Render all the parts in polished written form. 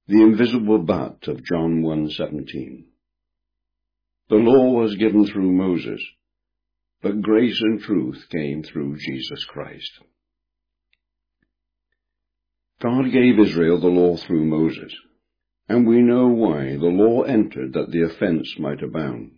The invisible but of John 1:17. The law was given through Moses, but grace and truth came through Jesus Christ. God gave Israel the law through Moses, and we know why the law entered, that the offense might abound.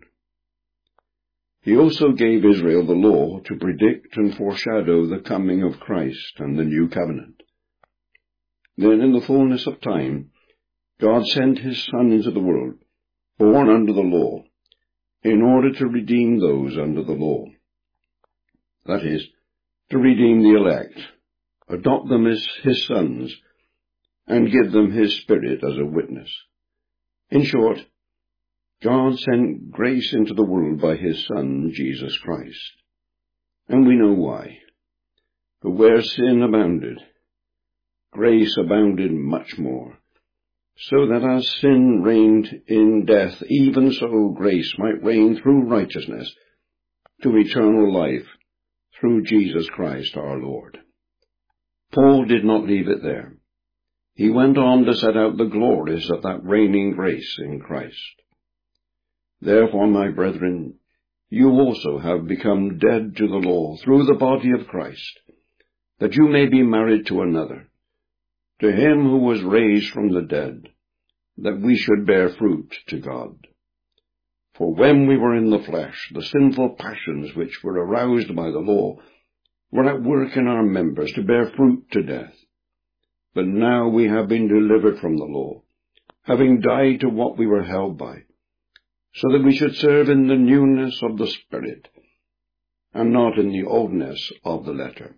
He also gave Israel the law to predict and foreshadow the coming of Christ and the new covenant. Then in the fullness of time, God sent his Son into the world, born under the law, in order to redeem those under the law. That is, to redeem the elect, adopt them as his sons, and give them his Spirit as a witness. In short, God sent grace into the world by his Son, Jesus Christ. And we know why. For where sin abounded, grace abounded much more, so that as sin reigned in death, even so grace might reign through righteousness to eternal life through Jesus Christ our Lord. Paul did not leave it there. He went on to set out the glories of that reigning grace in Christ. Therefore, my brethren, you also have become dead to the law through the body of Christ, that you may be married to another, to him who was raised from the dead, that we should bear fruit to God. For when we were in the flesh, the sinful passions which were aroused by the law were at work in our members to bear fruit to death. But now we have been delivered from the law, having died to what we were held by, so that we should serve in the newness of the Spirit, and not in the oldness of the letter.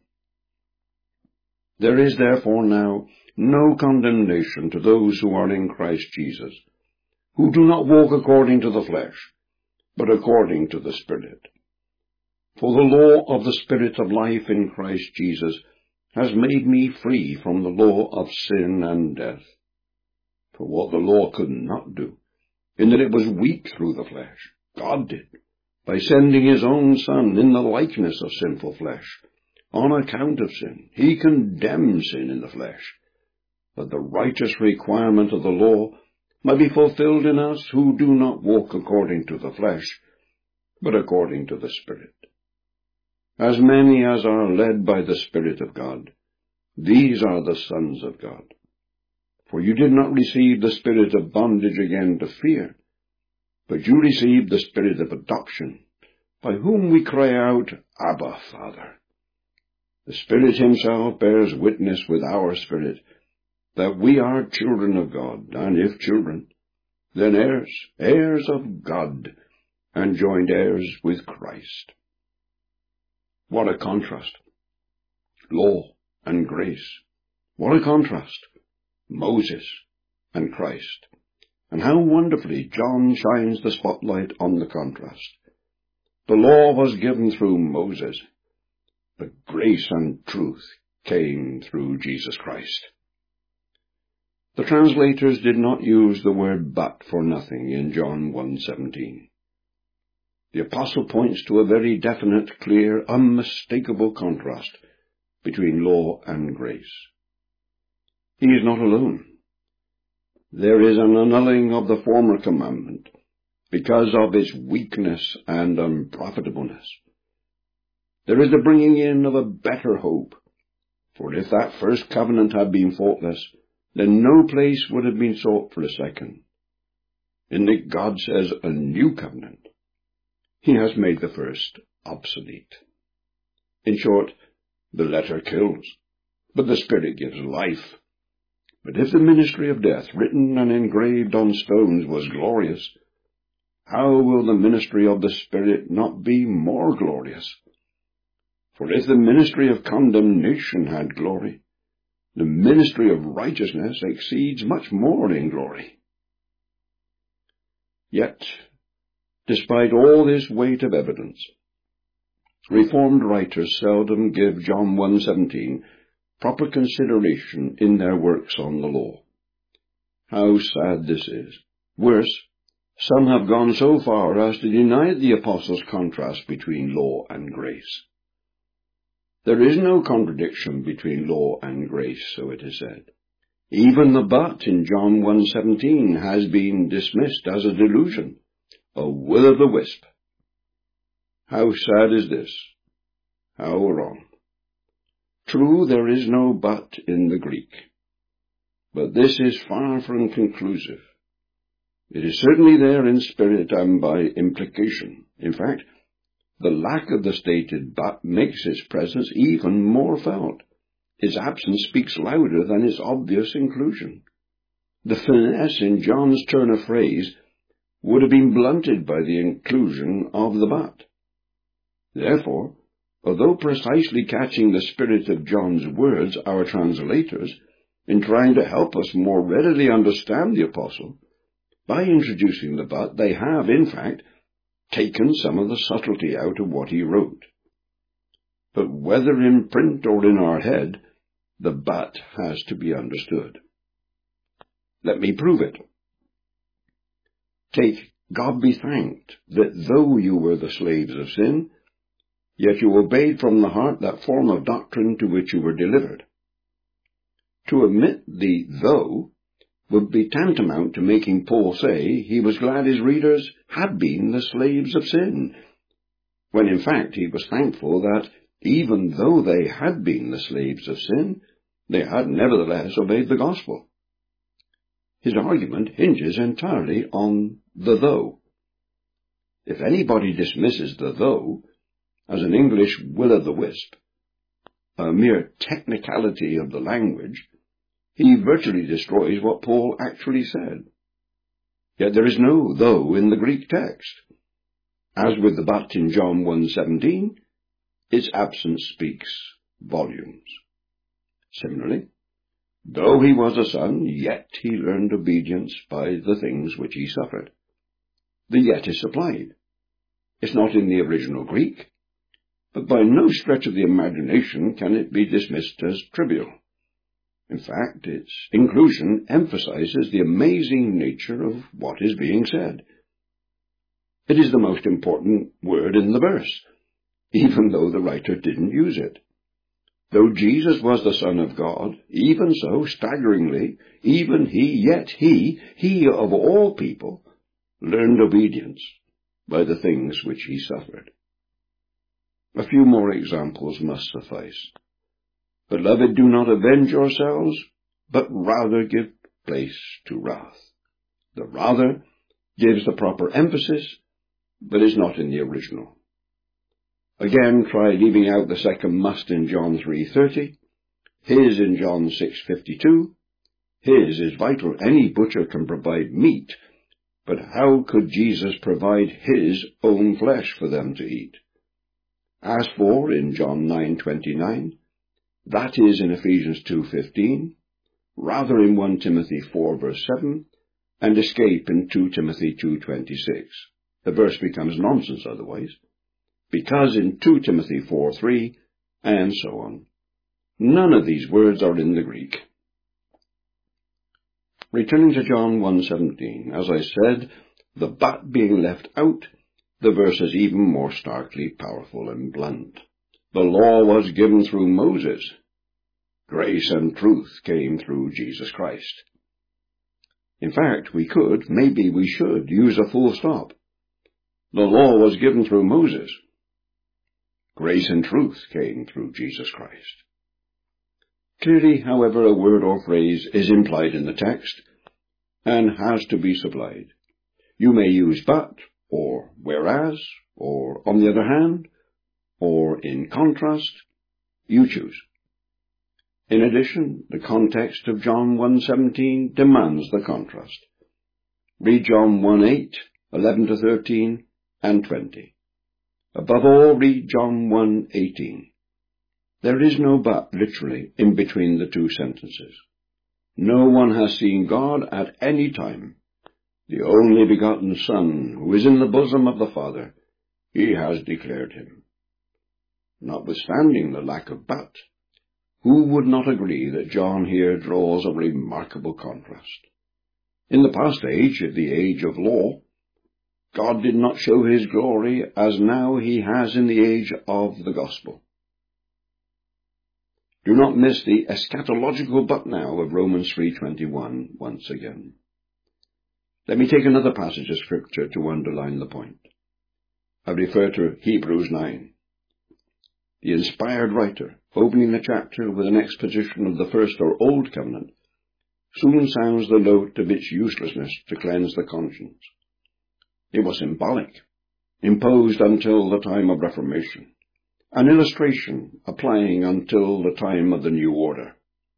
There is therefore now no condemnation to those who are in Christ Jesus, who do not walk according to the flesh, but according to the Spirit. For the law of the Spirit of life in Christ Jesus has made me free from the law of sin and death. For what the law could not do, in that it was weak through the flesh, God did, by sending his own Son in the likeness of sinful flesh. On account of sin, he condemned sin in the flesh, that the righteous requirement of the law might be fulfilled in us who do not walk according to the flesh, but according to the Spirit. As many as are led by the Spirit of God, these are the sons of God. For you did not receive the spirit of bondage again to fear, but you received the Spirit of adoption, by whom we cry out, Abba, Father. The Spirit himself bears witness with our spirit that we are children of God, and if children, then heirs, heirs of God, and joint heirs with Christ. What a contrast! Law and grace. What a contrast! Moses and Christ. And how wonderfully John shines the spotlight on the contrast. The law was given through Moses, but grace and truth came through Jesus Christ. The translators did not use the word but for nothing in John 1:17. The apostle points to a very definite, clear, unmistakable contrast between law and grace. He is not alone. There is an annulling of the former commandment because of its weakness and unprofitableness. There is the bringing in of a better hope, for if that first covenant had been faultless, then no place would have been sought for a second. In that God says a new covenant, he has made the first obsolete. In short, the letter kills, but the Spirit gives life. But if the ministry of death, written and engraved on stones, was glorious, how will the ministry of the Spirit not be more glorious? For if the ministry of condemnation had glory, the ministry of righteousness exceeds much more in glory. Yet, despite all this weight of evidence, Reformed writers seldom give John 1:17 proper consideration in their works on the law. How sad this is! Worse, some have gone so far as to deny the apostles' contrast between law and grace. There is no contradiction between law and grace, so it is said. Even the but in John 1:17 has been dismissed as a delusion, a will-o'-the-wisp. How sad is this? How wrong. True, there is no but in the Greek, but this is far from conclusive. It is certainly there in spirit and by implication. In fact, the lack of the stated but makes its presence even more felt. Its absence speaks louder than its obvious inclusion. The finesse in John's turn of phrase would have been blunted by the inclusion of the but. Therefore, although precisely catching the spirit of John's words, our translators, in trying to help us more readily understand the apostle, by introducing the but, they have, in fact, taken some of the subtlety out of what he wrote. But whether in print or in our head, the but has to be understood. Let me prove it. Take, God be thanked that though you were the slaves of sin, yet you obeyed from the heart that form of doctrine to which you were delivered. To omit the though would be tantamount to making Paul say he was glad his readers had been the slaves of sin, when in fact he was thankful that even though they had been the slaves of sin, they had nevertheless obeyed the gospel. His argument hinges entirely on the though. If anybody dismisses the though as an English will-o'-the-wisp, a mere technicality of the language, he virtually destroys what Paul actually said. Yet there is no though in the Greek text. As with the but in John 1:17, its absence speaks volumes. Similarly, though he was a son, yet he learned obedience by the things which he suffered. The yet is supplied. It's not in the original Greek, but by no stretch of the imagination can it be dismissed as trivial. In fact, its inclusion emphasizes the amazing nature of what is being said. It is the most important word in the verse, even though the writer didn't use it. Though Jesus was the Son of God, even so, staggeringly, even yet he of all people, learned obedience by the things which he suffered. A few more examples must suffice. Beloved, do not avenge yourselves, but rather give place to wrath. The rather gives the proper emphasis, but is not in the original. Again, try leaving out the second must in John 3:30, his in John 6:52. His is vital. Any butcher can provide meat, but how could Jesus provide his own flesh for them to eat? As for in John 9:29, that is in Ephesians 2:15, rather in 1 Timothy 4:7, and escape in 2 Timothy 2:26. The verse becomes nonsense otherwise, because in 2 Timothy 4:3, and so on. None of these words are in the Greek. Returning to John 1:17, as I said, the but being left out, the verse is even more starkly powerful and blunt. The law was given through Moses. Grace and truth came through Jesus Christ. In fact, we could, maybe we should, use a full stop. The law was given through Moses. Grace and truth came through Jesus Christ. Clearly, however, a word or phrase is implied in the text and has to be supplied. You may use but, or whereas, or on the other hand, or in contrast. You choose. In addition, the context of John 1:17 demands the contrast. Read John 1:8, 11-13, and 20. Above all, read John 1:18. There is no but, literally, in between the two sentences. No one has seen God at any time. The only begotten Son, who is in the bosom of the Father, he has declared him. Notwithstanding the lack of but, who would not agree that John here draws a remarkable contrast? In the past age, the age of law, God did not show his glory as now he has in the age of the gospel. Do not miss the eschatological but now of Romans 3:21 once again. Let me take another passage of Scripture to underline the point. I refer to Hebrews 9. The inspired writer, opening the chapter with an exposition of the first or old covenant, soon sounds the note of its uselessness to cleanse the conscience. It was symbolic, imposed until the time of Reformation, an illustration applying until the time of the New Order.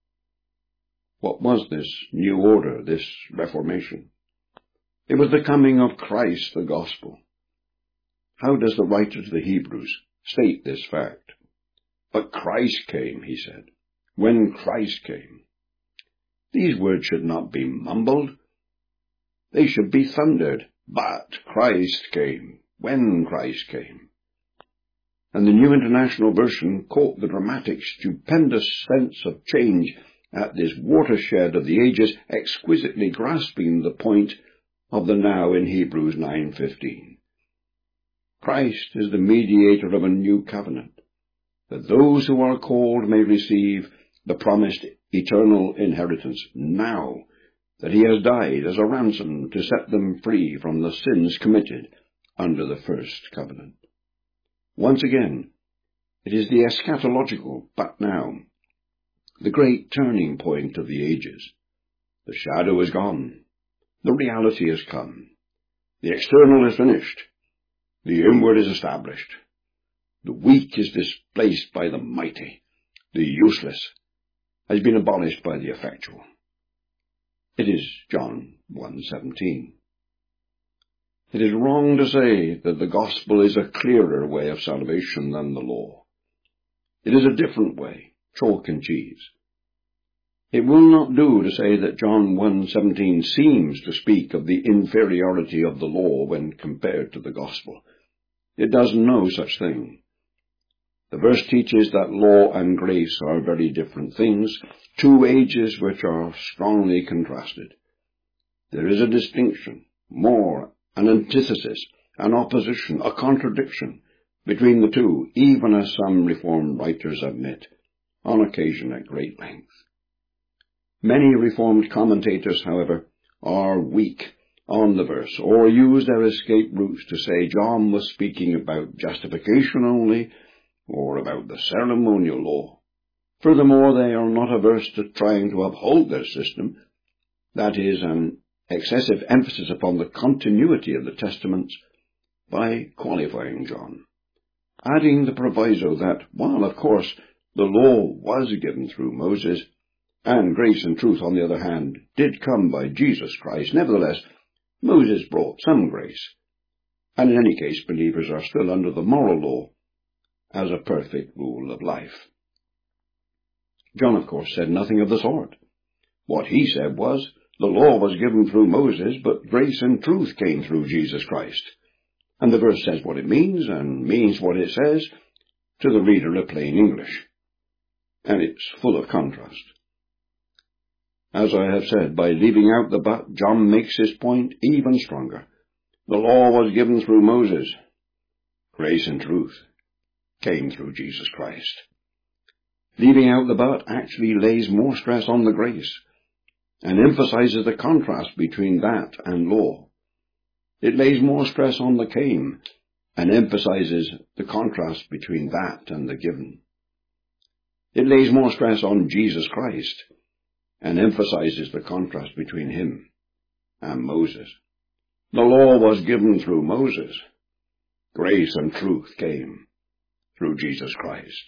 What was this New Order, this Reformation? It was the coming of Christ, the gospel. How does the writer to the Hebrews state this fact? But Christ came, he said. When Christ came. These words should not be mumbled. They should be thundered. But Christ came. When Christ came. And the New International Version caught the dramatic, stupendous sense of change at this watershed of the ages, exquisitely grasping the point of the now in Hebrews 9:15. Christ is the mediator of a new covenant, that those who are called may receive the promised eternal inheritance now that he has died as a ransom to set them free from the sins committed under the first covenant. Once again, it is the eschatological but now, the great turning point of the ages. The shadow is gone. The reality has come. The external is finished. The inward is established. The weak is displaced by the mighty. The useless has been abolished by the effectual. It is John 1:17. It is wrong to say that the gospel is a clearer way of salvation than the law. It is a different way, chalk and cheese. It will not do to say that John 1:17 seems to speak of the inferiority of the law when compared to the gospel. It does no such thing. The verse teaches that law and grace are very different things, two ages which are strongly contrasted. There is a distinction, more, an antithesis, an opposition, a contradiction between the two, even as some Reformed writers admit, on occasion at great length. Many Reformed commentators, however, are weak on the verse, or use their escape routes to say John was speaking about justification only, or about the ceremonial law. Furthermore, they are not averse to trying to uphold their system, that is, an excessive emphasis upon the continuity of the Testaments, by qualifying John, adding the proviso that, while, of course, the law was given through Moses, and grace and truth, on the other hand, did come by Jesus Christ, nevertheless, Moses brought some grace, and in any case believers are still under the moral law as a perfect rule of life. John, of course, said nothing of the sort. What he said was, the law was given through Moses, but grace and truth came through Jesus Christ. And the verse says what it means, and means what it says, to the reader of plain English. And it's full of contrast. As I have said, by leaving out the but, John makes his point even stronger. The law was given through Moses. Grace and truth came through Jesus Christ. Leaving out the but actually lays more stress on the grace, and emphasizes the contrast between that and law. It lays more stress on the came, and emphasizes the contrast between that and the given. It lays more stress on Jesus Christ, and emphasizes the contrast between him and Moses. The law was given through Moses. Grace and truth came through Jesus Christ.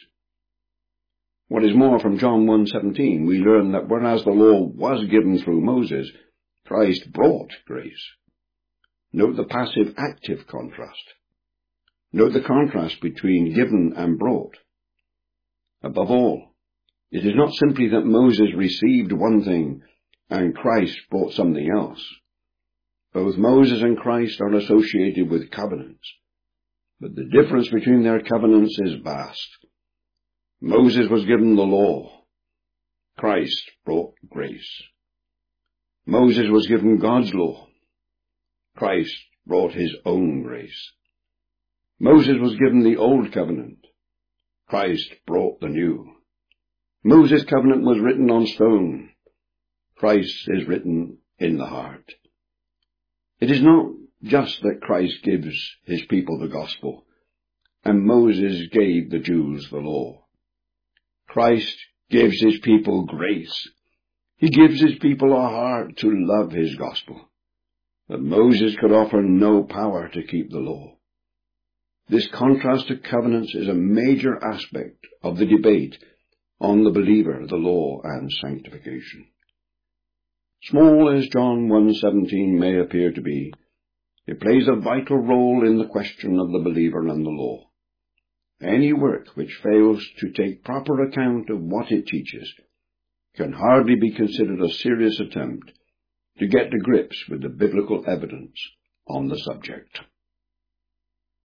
What is more, from John 1:17, we learn that whereas the law was given through Moses, Christ brought grace. Note the passive-active contrast. Note the contrast between given and brought. Above all, it is not simply that Moses received one thing and Christ brought something else. Both Moses and Christ are associated with covenants, but the difference between their covenants is vast. Moses was given the law. Christ brought grace. Moses was given God's law. Christ brought his own grace. Moses was given the old covenant. Christ brought the new. Moses' covenant was written on stone. Christ is written in the heart. It is not just that Christ gives his people the gospel, and Moses gave the Jews the law. Christ gives his people grace. He gives his people a heart to love his gospel. But Moses could offer no power to keep the law. This contrast to covenants is a major aspect of the debate on the believer, the law, and sanctification. Small as John 1:17 may appear to be, it plays a vital role in the question of the believer and the law. Any work which fails to take proper account of what it teaches can hardly be considered a serious attempt to get to grips with the biblical evidence on the subject.